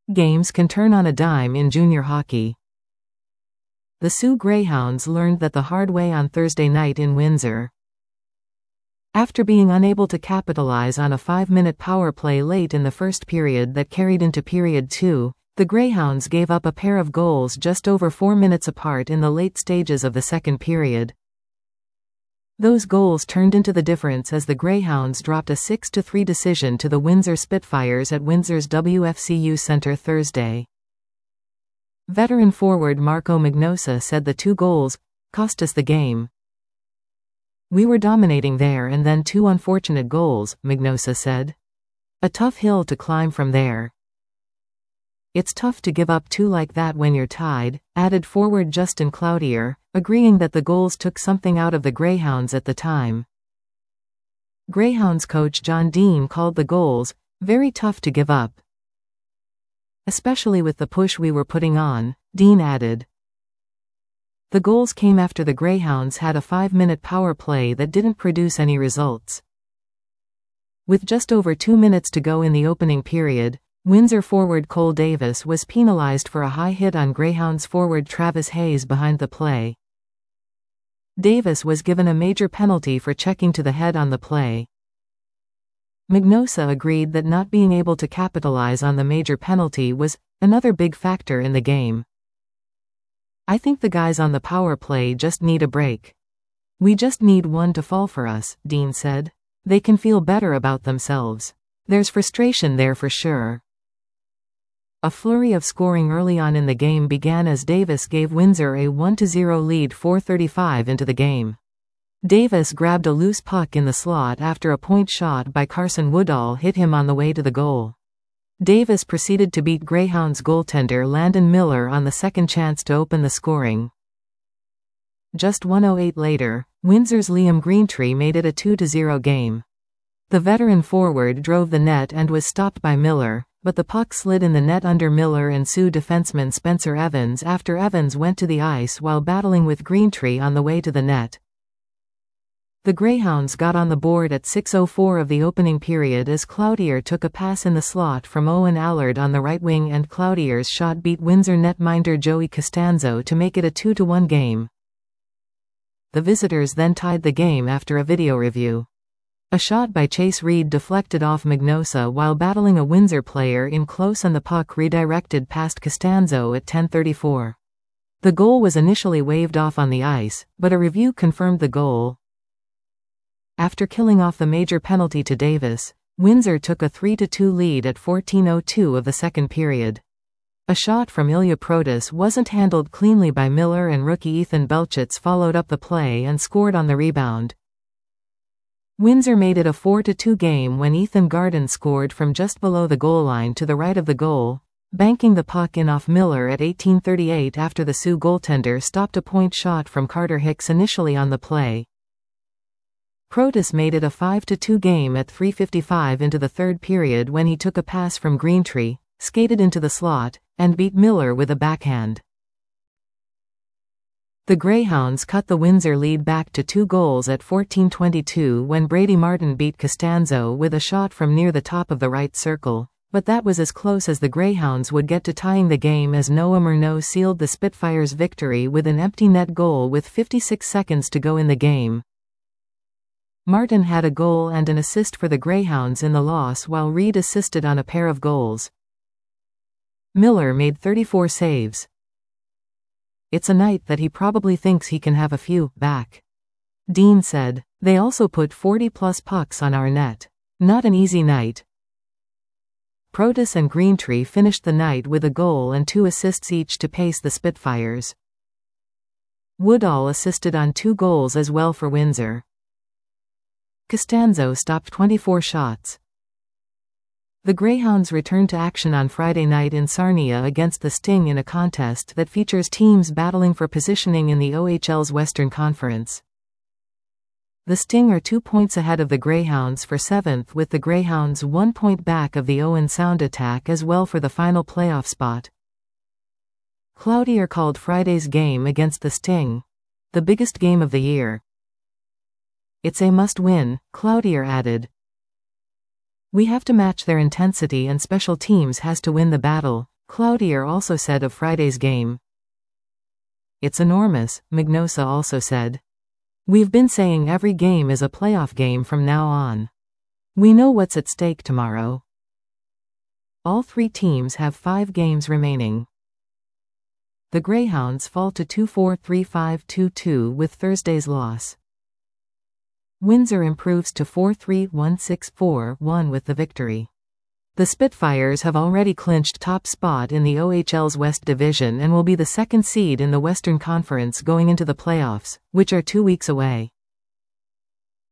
Games can turn on a dime in junior hockey. The Sioux Greyhounds learned that the hard way on Thursday night in Windsor. After being unable to capitalize on a 5-minute power play late in the first period that carried into period 2, the Greyhounds gave up a pair of goals just over 4 minutes apart in the late stages of the second period. Those goals turned into the difference as the Greyhounds dropped a 6-3 decision to the Windsor Spitfires at Windsor's WFCU Centre Thursday. Veteran forward Marco Magnosa said the 2 goals cost us the game. We were dominating there and then 2 unfortunate goals, Magnosa said. A tough hill to climb from there. It's tough to give up 2 like that when you're tied, added forward Justin Cloutier, agreeing that the goals took something out of the Greyhounds at the time. Greyhounds coach John Dean called the goals very tough to give up. Especially with the push we were putting on, Dean added. The goals came after the Greyhounds had a 5-minute power play that didn't produce any results. With just over 2 minutes to go in the opening period, Windsor forward Cole Davis was penalized for a high hit on Greyhounds forward Travis Hayes behind the play. Davis was given a major penalty for checking to the head on the play. Magnosa agreed that not being able to capitalize on the major penalty was another big factor in the game. I think the guys on the power play just need a break. We just need one to fall for us, Dean said. They can feel better about themselves. There's frustration there for sure. A flurry of scoring early on in the game began as Davis gave Windsor a 1-0 lead 4:35 into the game. Davis grabbed a loose puck in the slot after a point shot by Carson Woodall hit him on the way to the goal. Davis proceeded to beat Greyhounds goaltender Landon Miller on the second chance to open the scoring. Just 1:08 later, Windsor's Liam Greentree made it a 2-0 game. The veteran forward drove the net and was stopped by Miller, but the puck slid in the net under Miller and Sioux defenseman Spencer Evans after Evans went to the ice while battling with Greentree on the way to the net. The Greyhounds got on the board at 6:04 of the opening period as Cloutier took a pass in the slot from Owen Allard on the right wing and Cloutier's shot beat Windsor netminder Joey Costanzo to make it a 2-1 game. The visitors then tied the game after a video review. A shot by Chase Reed deflected off Magnosa while battling a Windsor player in close and the puck redirected past Costanzo at 10:34. The goal was initially waved off on the ice, but a review confirmed the goal. After killing off the major penalty to Davis, Windsor took a 3-2 lead at 14:02 of the second period. A shot from Ilya Protas wasn't handled cleanly by Miller and rookie Ethan Belchitz followed up the play and scored on the rebound. Windsor made it a 4-2 game when Ethan Garden scored from just below the goal line to the right of the goal, banking the puck in off Miller at 18:38 after the Sioux goaltender stopped a point shot from Carter Hicks initially on the play. Protas made it a 5-2 game at 3:55 into the third period when he took a pass from Greentree, skated into the slot, and beat Miller with a backhand. The Greyhounds cut the Windsor lead back to 2 goals at 14:22 when Brady Martin beat Costanzo with a shot from near the top of the right circle, but that was as close as the Greyhounds would get to tying the game as Noah Murnau sealed the Spitfires' victory with an empty net goal with 56 seconds to go in the game. Martin had a goal and an assist for the Greyhounds in the loss while Reed assisted on a pair of goals. Miller made 34 saves. It's a night that he probably thinks he can have a few back. Dean said, they also put 40+ pucks on our net. Not an easy night. Protas and Greentree finished the night with a goal and 2 assists each to pace the Spitfires. Woodall assisted on 2 goals as well for Windsor. Costanzo stopped 24 shots. The Greyhounds returned to action on Friday night in Sarnia against the Sting in a contest that features teams battling for positioning in the OHL's Western Conference. The Sting are 2 points ahead of the Greyhounds for 7th with the Greyhounds 1 point back of the Owen Sound Attack as well for the final playoff spot. Cloutier called Friday's game against the Sting the biggest game of the year. It's a must-win, Cloutier added. We have to match their intensity and special teams has to win the battle, Cloutier also said of Friday's game. It's enormous, Magnosa also said. We've been saying every game is a playoff game from now on. We know what's at stake tomorrow. All three teams have 5 games remaining. The Greyhounds fall to 2-4, 3-5, 2-2 with Thursday's loss. Windsor improves to 4-3, 1-6, 4-1 with the victory. The Spitfires have already clinched top spot in the OHL's West Division and will be the second seed in the Western Conference going into the playoffs, which are 2 weeks away.